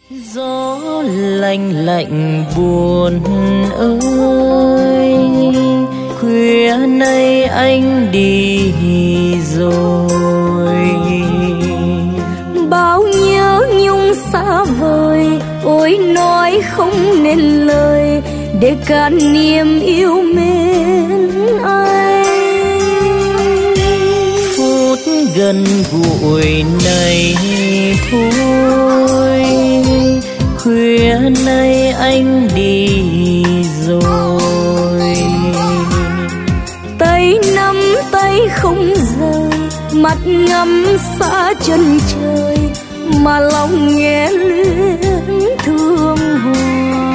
Gió lạnh lạnh buồn ơi, khuya nay anh đi rồi. Bao nhớ nhung xa vời, ôi nói không nên lời để cạn niềm yêu mến anh. Phút gần gũi này thôi, khuya nay anh đi rồi. Tay nắm tay không rời, mắt ngắm xa chân trời, mà lòng nghe luyến thương hoài.